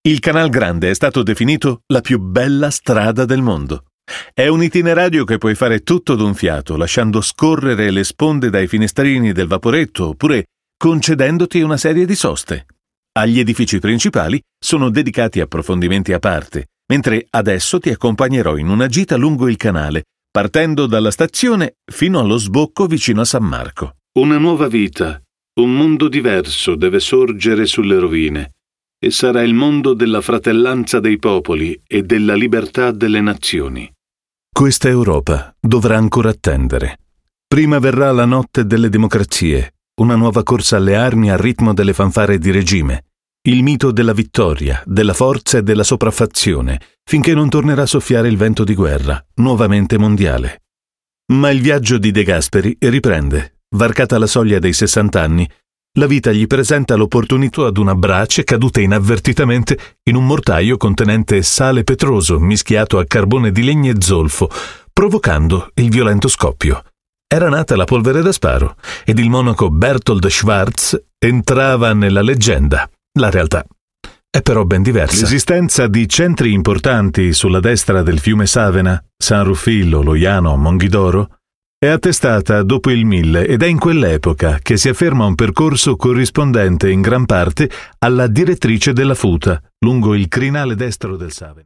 Il Canal Grande è stato definito la più bella strada del mondo. È un itinerario che puoi fare tutto d'un fiato, lasciando scorrere le sponde dai finestrini del vaporetto oppure concedendoti una serie di soste. Agli edifici principali sono dedicati approfondimenti a parte, mentre adesso ti accompagnerò in una gita lungo il canale, partendo dalla stazione fino allo sbocco vicino a San Marco. Una nuova vita, un mondo diverso deve sorgere sulle rovine, e sarà il mondo della fratellanza dei popoli e della libertà delle nazioni. Questa Europa dovrà ancora attendere. Prima verrà la notte delle democrazie, una nuova corsa alle armi al ritmo delle fanfare di regime, il mito della vittoria, della forza e della sopraffazione, finché non tornerà a soffiare il vento di guerra, nuovamente mondiale. Ma il viaggio di De Gasperi riprende. Varcata la soglia dei 60 anni, la vita gli presenta l'opportunità ad una brace caduta inavvertitamente in un mortaio contenente sale petroso mischiato a carbone di legno e zolfo, provocando il violento scoppio. Era nata la polvere da sparo ed il monaco Bertold Schwarz entrava nella leggenda. La realtà è però ben diversa. L'esistenza di centri importanti sulla destra del fiume Savena, San Ruffillo, Loiano, Monghidoro, è attestata dopo il 1000 ed è in quell'epoca che si afferma un percorso corrispondente in gran parte alla direttrice della Futa, lungo il crinale destro del Savena.